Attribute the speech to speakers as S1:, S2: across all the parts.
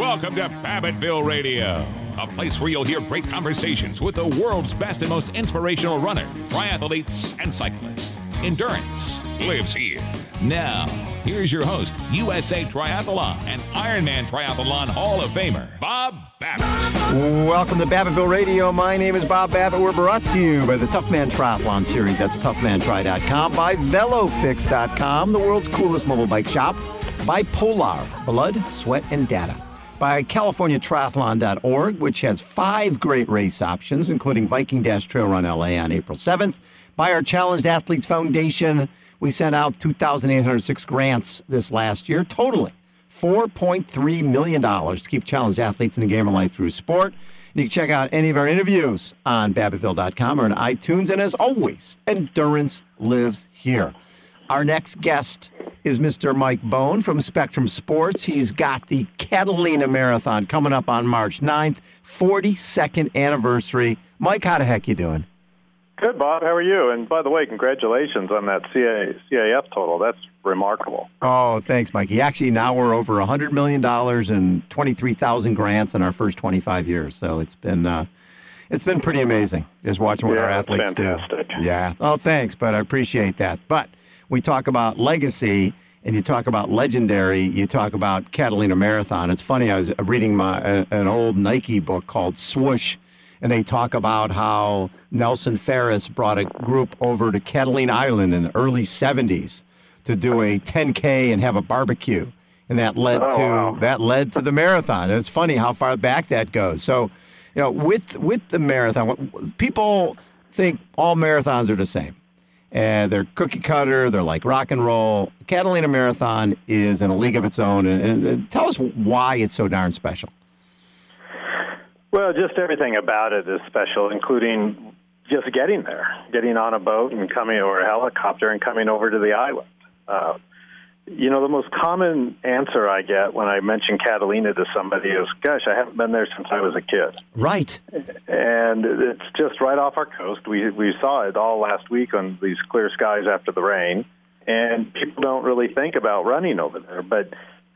S1: Welcome to Babbittville Radio, a place where you'll hear great conversations with the world's best and most inspirational runners, triathletes, and cyclists. Endurance lives here. Now, here's your host, USA Triathlon and Ironman Triathlon Hall of Famer, Bob Babbitt.
S2: Welcome to Babbittville Radio. My name is Bob Babbitt. We're brought to you by the Toughman Triathlon Series. That's toughmantri.com. By Velofix.com, the world's coolest mobile bike shop. By Polar, blood, sweat, and data. By CaliforniaTriathlon.org, which has 5 great race options, including Viking-Trail Run LA on April 7th. By our Challenged Athletes Foundation, we sent out 2,806 grants this last year, totaling $4.3 million to keep challenged athletes in the game of life through sport. And you can check out any of our interviews on Babbittville.com or on iTunes. And as always, endurance lives here. Our next guest is Mr. Mike Bone from Spectrum Sports. He's got the Catalina Marathon coming up on March 9th, 42nd anniversary. Mike, how the heck you doing?
S3: Good, Bob. How are you? And by the way, congratulations on that CAF total. That's remarkable.
S2: Oh, thanks, Mikey. Actually, now we're over $100 million and 23,000 grants in our first 25 years. So it's been pretty amazing just watching what our athletes
S3: fantastic.
S2: do. Yeah. Oh, thanks, but I appreciate that. But we talk about legacy, and you talk about legendary, you talk about Catalina Marathon. It's funny, I was reading an old Nike book called Swoosh, and they talk about how Nelson Ferris brought a group over to Catalina Island in the early 70s to do a 10K and have a barbecue. And that led to the marathon. It's funny how far back that goes. So, you know, with the marathon, people think all marathons are the same. And they're cookie cutter, they're like rock and roll. Catalina Marathon is in a league of its own. And tell us why it's so darn special.
S3: Well, just everything about it is special, including just getting there, getting on a boat and coming, or a helicopter and coming over to the island. The most common answer I get when I mention Catalina to somebody is, gosh, I haven't been there since I was a kid.
S2: Right.
S3: And it's just right off our coast. We saw it all last week on these clear skies after the rain, and people don't really think about running over there. But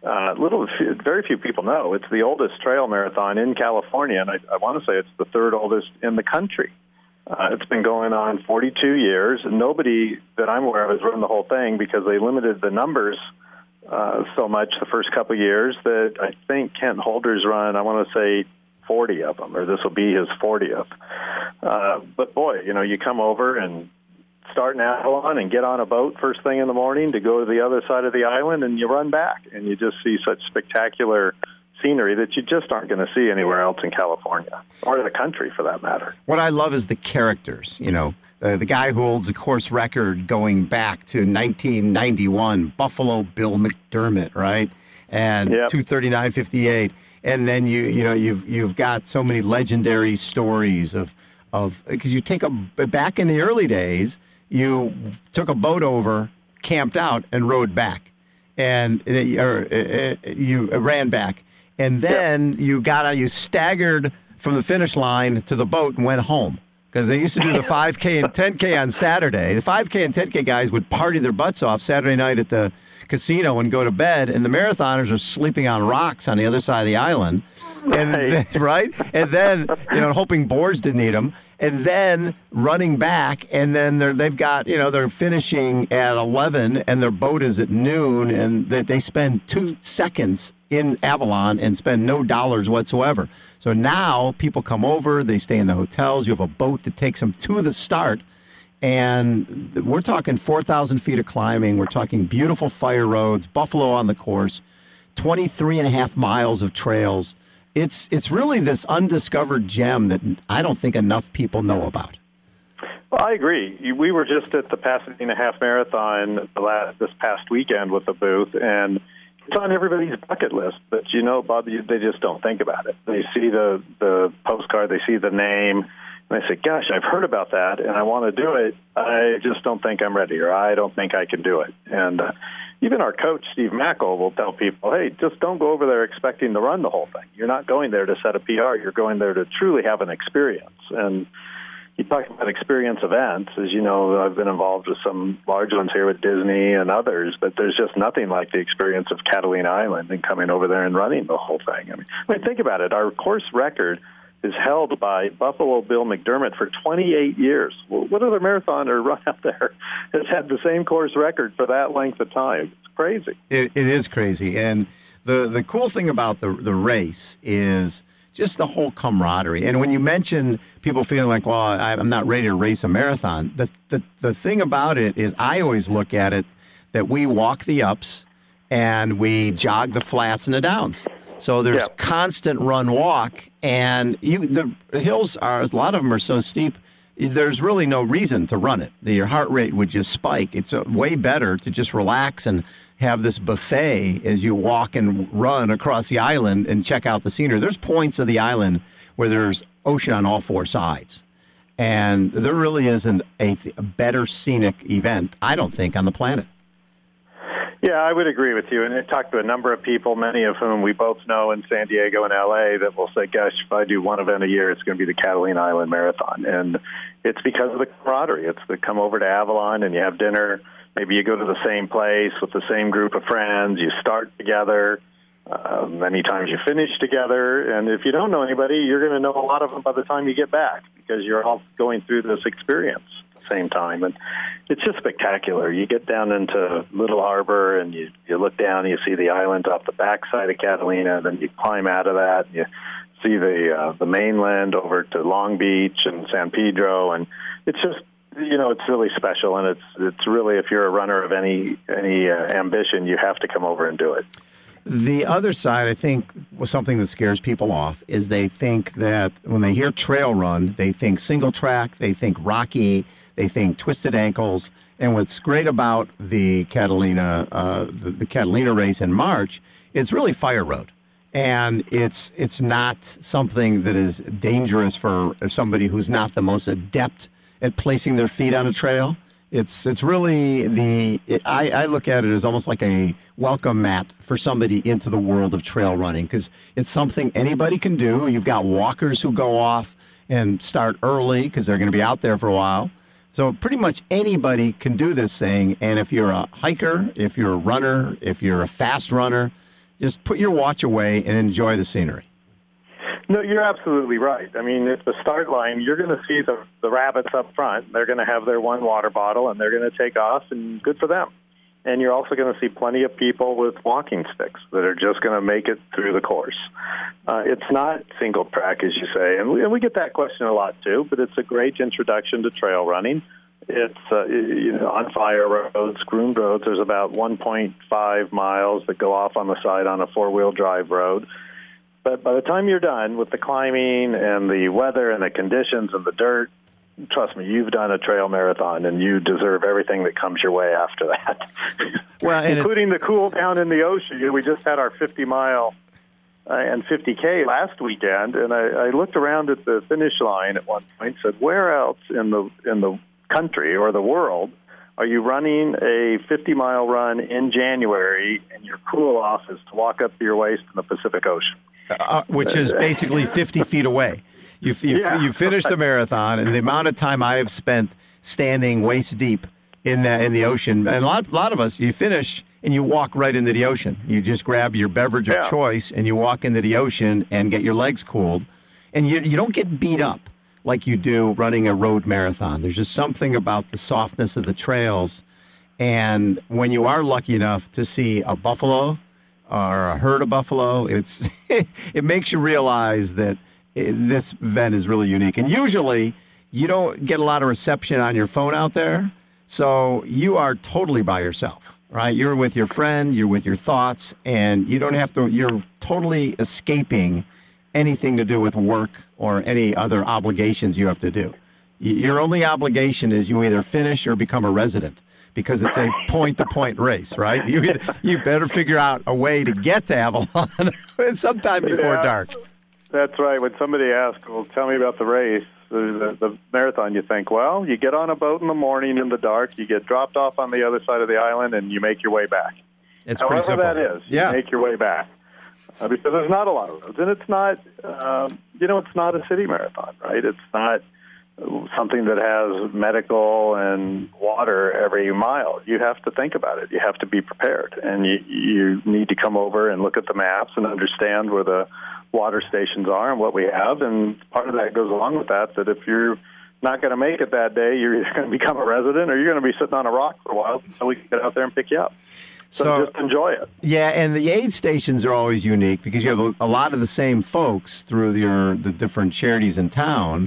S3: very few people know it's the oldest trail marathon in California, and I want to say it's the third oldest in the country. It's been going on 42 years, and nobody that I'm aware of has run the whole thing because they limited the numbers so much the first couple of years that I think Kent Holder's run, I want to say 40 of them, or this will be his 40th. But boy, you come over and start in Avalon and get on a boat first thing in the morning to go to the other side of the island, and you run back, and you just see such spectacular scenery that you just aren't going to see anywhere else in California, or the country for that matter.
S2: What I love is the characters. The guy who holds the course record going back to 1991, Buffalo Bill McDermott, right? And 2:39.58. And then you've got so many legendary stories of because you take back in the early days, you took a boat over, camped out, and rode back, and you ran back. And then you staggered from the finish line to the boat and went home. Because they used to do the 5K and 10K on Saturday. The 5K and 10K guys would party their butts off Saturday night at the casino and go to bed, and the marathoners are sleeping on rocks on the other side of the island. Right? And then, hoping boars didn't eat them. And then running back, and then they're finishing at 11, and their boat is at noon, and they spend 2 seconds in Avalon and spend no dollars whatsoever. So now people come over, they stay in the hotels, you have a boat that takes them to the start, and we're talking 4,000 feet of climbing, we're talking beautiful fire roads, Buffalo on the course, 23 and a half miles of trails. It's really this undiscovered gem that I don't think enough people know about.
S3: Well, I agree. We were just at the Pasadena Half Marathon this past weekend with the booth, and it's on everybody's bucket list. But, Bob, they just don't think about it. They see the postcard, they see the name, and they say, gosh, I've heard about that, and I want to do it. I just don't think I'm ready, or I don't think I can do it. And even our coach, Steve Mackel, will tell people, hey, just don't go over there expecting to run the whole thing. You're not going there to set a PR. You're going there to truly have an experience. And you talk about experience events. As you know, I've been involved with some large ones here with Disney and others, but there's just nothing like the experience of Catalina Island and coming over there and running the whole thing. I mean, think about it. Our course record is held by Buffalo Bill McDermott for 28 years. What other marathoner run out there has had the same course record for that length of time? It's crazy.
S2: It is crazy. And the cool thing about the race is just the whole camaraderie. And when you mention people feeling like, well, I'm not ready to race a marathon, the thing about it is I always look at it that we walk the ups and we jog the flats and the downs. So there's constant run-walk, and the hills a lot of them are so steep, there's really no reason to run it. Your heart rate would just spike. It's way better to just relax and have this buffet as you walk and run across the island and check out the scenery. There's points of the island where there's ocean on all four sides, and there really isn't a better scenic event, I don't think, on the planet.
S3: Yeah, I would agree with you. And I talked to a number of people, many of whom we both know in San Diego and L.A., that will say, gosh, if I do one event a year, it's going to be the Catalina Island Marathon. And it's because of the camaraderie. It's the come over to Avalon and you have dinner. Maybe you go to the same place with the same group of friends. You start together. Many times you finish together. And if you don't know anybody, you're going to know a lot of them by the time you get back because you're all going through this experience at the same time. And it's just spectacular. You get down into Little Harbor and you look down and you see the islands off the backside of Catalina. Then you climb out of that and you see the mainland over to Long Beach and San Pedro. And it's just, it's really special. And it's really, if you're a runner of any ambition, you have to come over and do it.
S2: The other side, I think, was something that scares people off, is they think that when they hear trail run, they think single track, they think rocky, they think twisted ankles. And what's great about the Catalina, the Catalina race in March, it's really fire road. And it's not something that is dangerous for somebody who's not the most adept at placing their feet on a trail. It's really I look at it as almost like a welcome mat for somebody into the world of trail running because it's something anybody can do. You've got walkers who go off and start early because they're going to be out there for a while. So pretty much anybody can do this thing. And if you're a hiker, if you're a runner, if you're a fast runner, just put your watch away and enjoy the scenery.
S3: No, you're absolutely right. I mean, at the start line, you're going to see the rabbits up front. They're going to have their one water bottle, and they're going to take off, and good for them. And you're also going to see plenty of people with walking sticks that are just going to make it through the course. It's not single track, as you say, and we get that question a lot, too, but it's a great introduction to trail running. It's on fire roads, groomed roads. There's about 1.5 miles that go off on the side on a four-wheel drive road. But by the time you're done with the climbing and the weather and the conditions and the dirt, trust me, you've done a trail marathon, and you deserve everything that comes your way after that, well, including the cool down in the ocean. We just had our 50-mile and 50K last weekend, and I looked around at the finish line at one point and said, where else in the country or the world are you running a 50-mile run in January and your cool-off is to walk up to your waist in the Pacific Ocean?
S2: Which is basically 50 feet away. You finish the marathon, and the amount of time I have spent standing waist deep in the ocean, and a lot of us, you finish and you walk right into the ocean. You just grab your beverage of choice and you walk into the ocean and get your legs cooled, and you don't get beat up like you do running a road marathon. There's just something about the softness of the trails, and when you are lucky enough to see a buffalo or a herd of buffalo, it makes you realize that this event is really unique. And usually you don't get a lot of reception on your phone out there, so you are totally by yourself, right? You're with your friend, you're with your thoughts, and you don't have to, you're totally escaping anything to do with work or any other obligations you have to do. Your only obligation is you either finish or become a resident, because it's a point-to-point race, right? You better figure out a way to get to Avalon sometime before dark.
S3: That's right. When somebody asks, well, tell me about the race, the marathon, you think, well, you get on a boat in the morning in the dark, you get dropped off on the other side of the island, and you make your way back.
S2: It's
S3: However
S2: pretty simple.
S3: That is, you make your way back. Because there's not a lot of roads. And it's not, it's not a city marathon, right? It's not something that has medical and water every mile. You have to think about it. You have to be prepared, and you need to come over and look at the maps and understand where the water stations are and what we have. And part of that goes along with that if you're not going to make it that day, you're either going to become a resident or you're going to be sitting on a rock for a while until we can get out there and pick you up. So just enjoy it.
S2: Yeah, and the aid stations are always unique because you have a lot of the same folks through the different charities in town,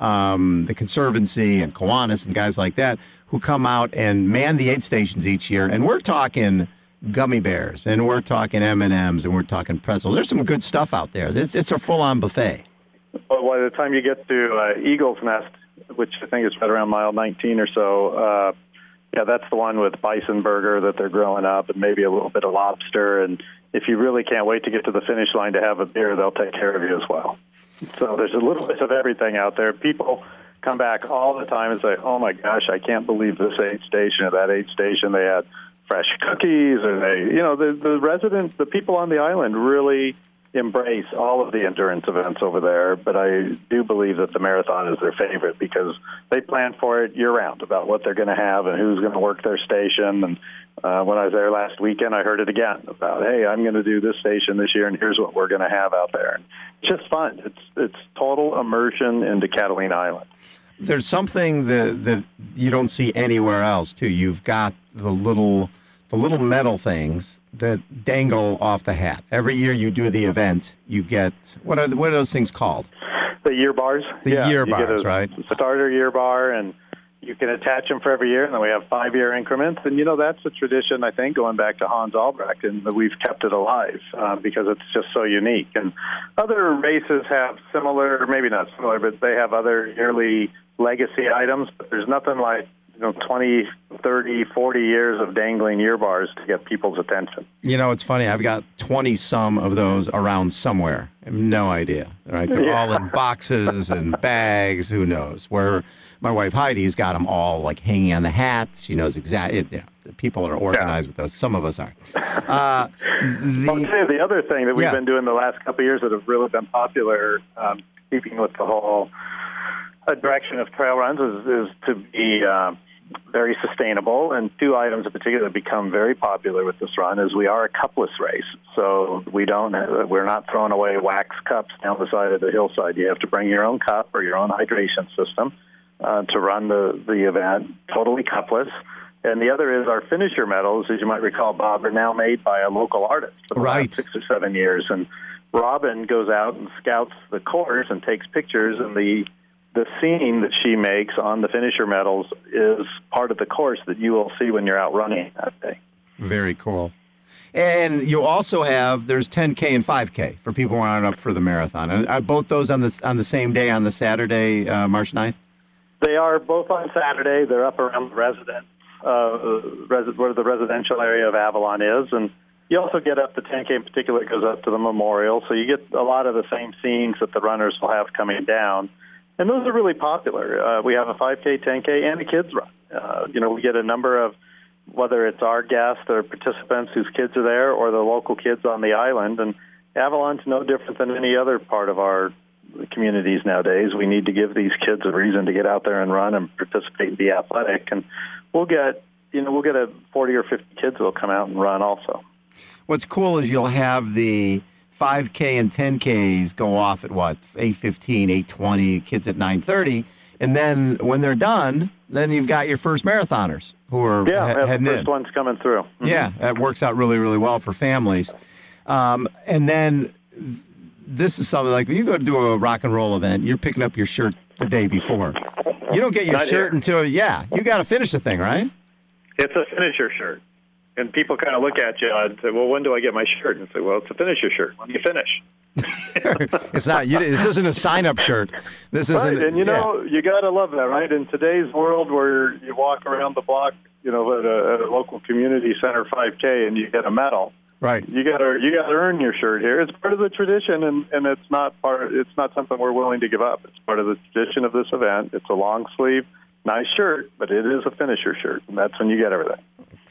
S2: the Conservancy and Kiwanis and guys like that, who come out and man the aid stations each year. And we're talking gummy bears, and we're talking M&Ms, and we're talking pretzels. There's some good stuff out there. It's a full-on buffet.
S3: Well, by the time you get to Eagle's Nest, which I think is right around mile 19 or so, that's the one with bison burger that they're growing up and maybe a little bit of lobster. And if you really can't wait to get to the finish line to have a beer, they'll take care of you as well. So there's a little bit of everything out there. People come back all the time and say, oh, my gosh, I can't believe this aid station or that aid station. They had fresh cookies, or the residents, the people on the island really embrace all of the endurance events over there, but I do believe that the marathon is their favorite because they plan for it year-round about what they're going to have and who's going to work their station. And when I was there last weekend, I heard it again about, hey, I'm going to do this station this year, and here's what we're going to have out there. And it's just fun. It's total immersion into Catalina Island.
S2: There's something that you don't see anywhere else, too. You've got the little metal things that dangle off the hat. Every year you do the event, you get, what are those things called?
S3: The year bars.
S2: Year bars, right?
S3: Starter year bar, and you can attach them for every year, and then we have 5-year increments. And, that's a tradition, I think, going back to Hans Albrecht, and we've kept it alive because it's just so unique. And other races have similar, maybe not similar, but they have other yearly legacy items, but there's nothing like 20, 30, 40 years of dangling year bars to get people's attention.
S2: It's funny. I've got 20-some of those around somewhere. I have no idea. Right? They're all in boxes and bags. Who knows? Where my wife Heidi's got them all like hanging on the hats. She knows exactly. People are organized with those. Some of us aren't.
S3: The other thing that we've been doing the last couple of years that have really been popular, keeping with the whole direction of trail runs, is to be very sustainable. And 2 items in particular that become very popular with this run is we are a cupless race. So we're not throwing away wax cups down the side of the hillside. You have to bring your own cup or your own hydration system to run the event, totally cupless. And the other is our finisher medals, as you might recall, Bob, are now made by a local artist for the last 6 or 7 years. And Robin goes out and scouts the course and takes pictures, and the scene that she makes on the finisher medals is part of the course that you will see when you're out running that day. Very
S2: cool. And you also have, there's 10K and 5K for people who aren't up for the marathon. Are both those on the same day, on the Saturday, March 9th?
S3: They are both on Saturday. They're up around the where the residential area of Avalon is. And you also get up, the 10K in particular goes up to the memorial. So you get a lot of the same scenes that the runners will have coming down. And those are really popular. We have a 5K, 10K, and a kids run. We get a number of, whether it's our guests or participants whose kids are there or the local kids on the island. And Avalon's no different than any other part of our communities nowadays. We need to give these kids a reason to get out there and run and participate and be athletic. And we'll get a 40 or 50 kids that will come out and run also.
S2: What's cool is you'll have the 5K and 10Ks go off at 8:15, 8:20, kids at 9:30. And then when they're done, then you've got your first marathoners who are heading in.
S3: The first one's coming through. Mm-hmm.
S2: Yeah, that works out really, really well for families. And then this is something like when you go to do a rock and roll event, you're picking up your shirt the day before. You don't get your shirt until, you got to finish the thing, right?
S3: It's a finisher shirt. And people kind of look at you and say, well, when do I get my shirt? And say, well, it's a finisher shirt. When do you finish?
S2: It's not. This isn't a sign-up shirt. This isn't.
S3: Right, and you got to love that, right? In today's world where you walk around the block, at a local community center 5K and you get a medal.
S2: Right.
S3: You got to earn your shirt here. It's part of the tradition, and it's not something we're willing to give up. It's part of the tradition of this event. It's a long sleeve, nice shirt, but it is a finisher shirt, and that's when you get everything.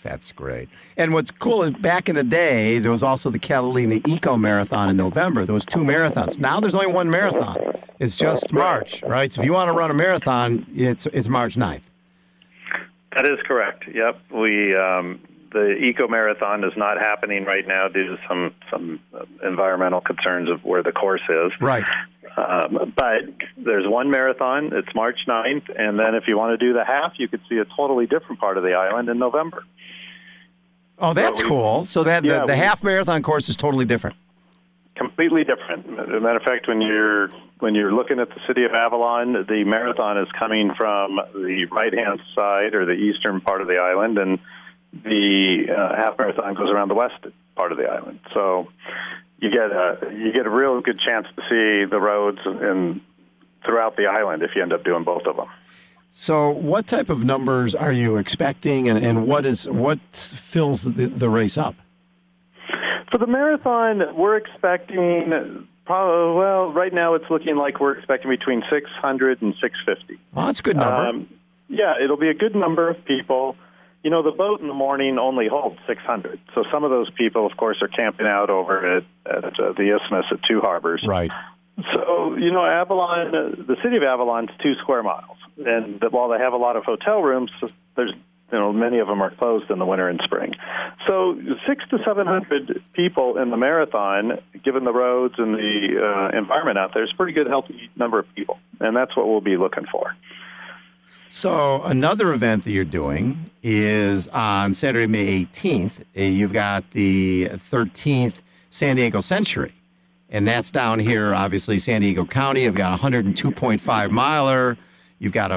S2: That's great. And what's cool is back in the day, there was also the Catalina Eco Marathon in November. There was 2 marathons. Now there's only 1 marathon. It's just March, right? So if you want to run a marathon, it's March 9th.
S3: That is correct. Yep. The Eco Marathon is not happening right now due to some environmental concerns of where the course is.
S2: Right.
S3: But there's 1 marathon. It's March 9th. And then if you want to do the half, you could see a totally different part of the island in November.
S2: Oh, that's cool. So the half marathon course is totally different.
S3: Completely different. As a matter of fact, when you're looking at the city of Avalon, the marathon is coming from the right-hand side or the eastern part of the island, and the half marathon goes around the west part of the island. So you get a real good chance to see the roads throughout the island if you end up doing both of them.
S2: So what type of numbers are you expecting, and what fills the race up?
S3: For the marathon, we're expecting right now it's looking like we're expecting between 600 and 650.
S2: Oh, that's a good number.
S3: Yeah, it'll be a good number of people. You know, the boat in the morning only holds 600. So some of those people, of course, are camping out over at the Isthmus at Two Harbors.
S2: Right.
S3: So, you know, Avalon, the city of Avalon's 2 square miles. And while they have a lot of hotel rooms, there's many of them are closed in the winter and spring. So 600 to 700 people in the marathon, given the roads and the environment out there, is a pretty good, healthy number of people. And that's what we'll be looking for.
S2: So another event that you're doing is on Saturday, May 18th. You've got the 13th San Diego Century. And that's down here, obviously, San Diego County. You've got a 102.5 miler. You've got a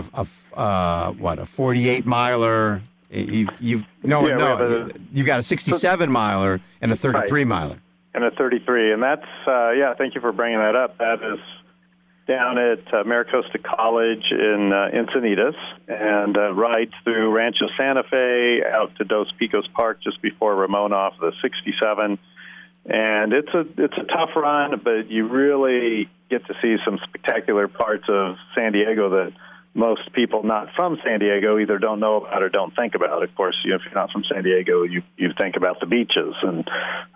S2: 48 miler. You've got a 67 miler and a 33 miler.
S3: And a 33. And that's, thank you for bringing that up. That is down at Maricosta College in Encinitas, and rides through Rancho Santa Fe out to Dos Picos Park just before Ramona off the 67. And it's a tough run, but you really get to see some spectacular parts of San Diego that most people not from San Diego either don't know about or don't think about. Of course, if you're not from San Diego, you think about the beaches, and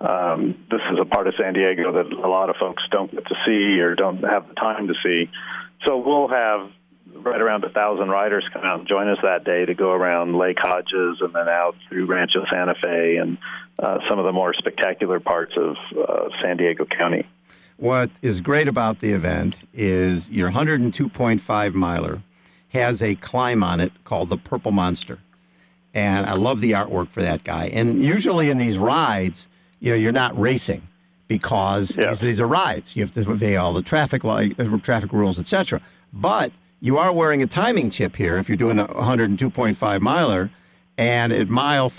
S3: this is a part of San Diego that a lot of folks don't get to see or don't have the time to see. So we'll have right around 1,000 riders come out and join us that day to go around Lake Hodges and then out through Rancho Santa Fe and some of the more spectacular parts of San Diego County.
S2: What is great about the event is your 102.5 miler has a climb on it called the Purple Monster. And I love the artwork for that guy. And usually in these rides, you're not racing because these are rides. You have to obey all the traffic rules, etc. But you are wearing a timing chip here if you're doing a 102.5 miler. And at mile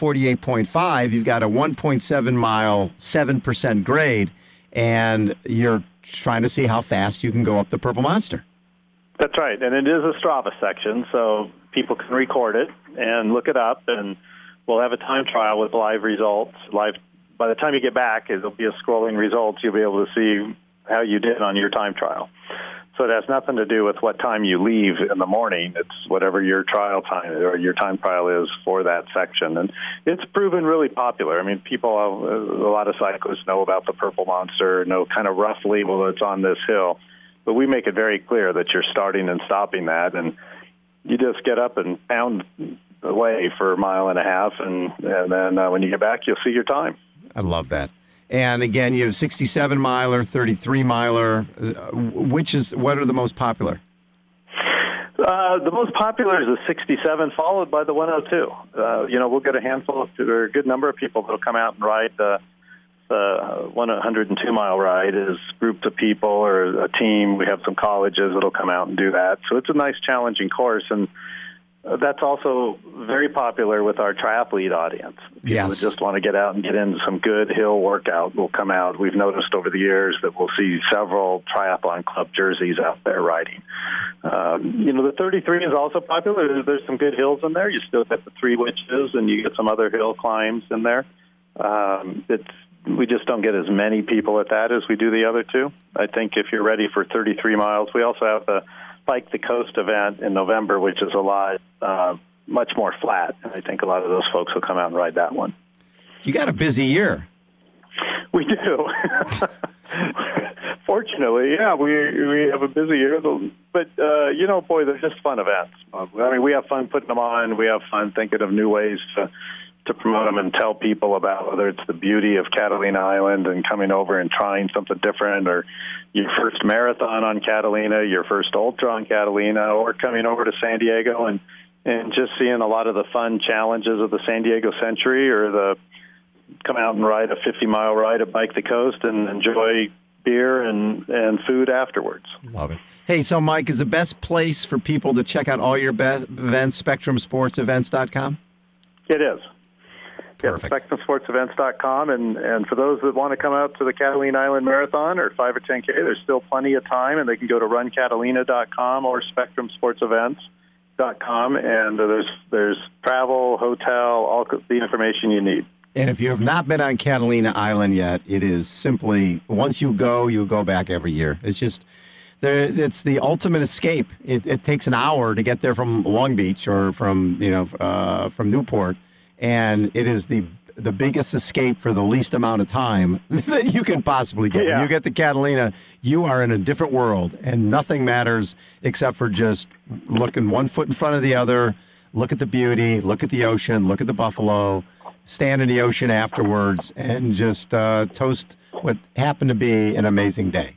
S2: 48.5, you've got a 1.7 mile, 7% grade. And you're trying to see how fast you can go up the Purple Monster.
S3: That's right, and it is a Strava section, so people can record it and look it up, and we'll have a time trial with live results. By the time you get back, it'll be a scrolling results. You'll be able to see how you did on your time trial. So it has nothing to do with what time you leave in the morning. It's whatever your trial time or your time trial is for that section, and it's proven really popular. I mean, a lot of cyclists know about the Purple Monster, know kind of roughly, well, it's on this hill. But we make it very clear that you're starting and stopping that, and you just get up and pound away for a mile and a half, and then when you get back, you'll see your time.
S2: I love that. And again, you have 67 miler, 33 miler. What are the most popular?
S3: The most popular is the 67, followed by the 102. We'll get a good number of people that'll come out and ride the 102-mile ride is groups of people or a team. We have some colleges that'll come out and do that. So it's a nice, challenging course, and that's also very popular with our triathlete audience. People that just want to get out and get into some good hill workout will come out. We've noticed over the years that we'll see several triathlon club jerseys out there riding. The 33 is also popular. There's some good hills in there. You still get the Three Witches, and you get some other hill climbs in there. We just don't get as many people at that as we do the other two. I think if you're ready for 33 miles, we also have the Bike the Coast event in November, which is a lot much more flat. And I think a lot of those folks will come out and ride that one.
S2: You got a busy year.
S3: We do. Fortunately, yeah, we have a busy year. But, boy, they're just fun events. I mean, we have fun putting them on. We have fun thinking of new ways to promote them and tell people about whether it's the beauty of Catalina Island and coming over and trying something different, or your first marathon on Catalina, your first ultra on Catalina, or coming over to San Diego and just seeing a lot of the fun challenges of the San Diego Century, or come out and ride a 50-mile ride at Bike the Coast and enjoy beer and food afterwards.
S2: Love it. Hey, so Mike, is the best place for people to check out all your best events SpectrumSportsEvents.com?
S3: It is.
S2: Perfect.
S3: Yeah, SpectrumSportsEvents.com, and for those that want to come out to the Catalina Island Marathon or 5 or 10K, there's still plenty of time, and they can go to runcatalina.com or SpectrumSportsEvents.com, and there's travel, hotel, all the information you need.
S2: And if you have not been on Catalina Island yet, it is simply, once you go back every year. It's just, it's the ultimate escape. It takes an hour to get there from Long Beach or from Newport, and it is the biggest escape for the least amount of time that you can possibly get. Yeah. When you get to Catalina, you are in a different world, and nothing matters except for just looking one foot in front of the other, look at the beauty, look at the ocean, look at the buffalo, stand in the ocean afterwards, and just toast what happened to be an amazing day.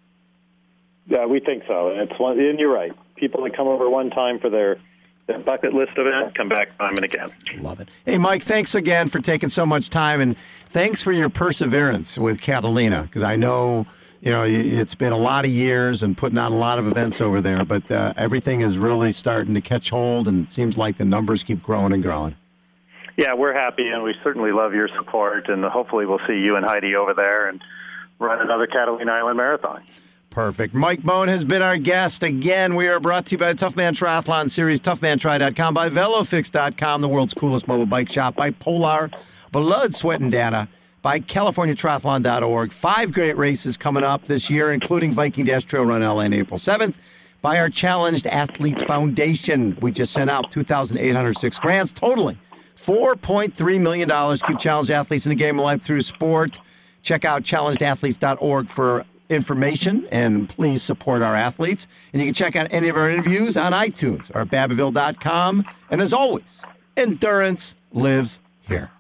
S3: Yeah, we think so. And you're right. People that come over one time for their bucket list event come back time and again.
S2: Love it. Hey, Mike, thanks again for taking so much time, and thanks for your perseverance with Catalina, because I know it's been a lot of years and putting on a lot of events over there, but everything is really starting to catch hold, and it seems like the numbers keep growing and growing.
S3: Yeah, we're happy, and we certainly love your support, and hopefully we'll see you and Heidi over there and run another Catalina Island Marathon.
S2: Perfect. Mike Moen has been our guest. Again, we are brought to you by the Toughman Triathlon Series, ToughmanTri.com, by VeloFix.com, the world's coolest mobile bike shop, by Polar, Blood, Sweat, and Data, by CaliforniaTriathlon.org. 5 great races coming up this year, including Viking Dash Trail Run LA on April 7th, by our Challenged Athletes Foundation. We just sent out 2,806 grants, totaling $4.3 million. Keep challenged athletes in the game of life through sport. Check out challengedathletes.org for information, and please support our athletes. And you can check out any of our interviews on iTunes or at Babbeville.com. And as always, endurance lives here.